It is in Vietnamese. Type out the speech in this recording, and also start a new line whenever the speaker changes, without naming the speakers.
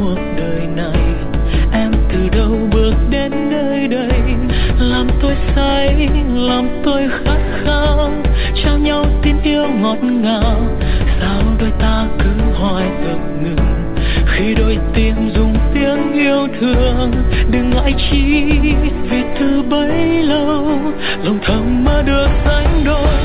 cuộc đời này. Em từ đâu bước đến nơi đây, làm tôi say, làm tôi khát khao, trao nhau tin yêu ngọt ngào. Sao đôi ta cứ hoài ngập ngừng khi đôi tim dùng tiếng yêu thương? Đừng ngại chi vì từ bấy lâu lòng thầm mơ được sánh đôi.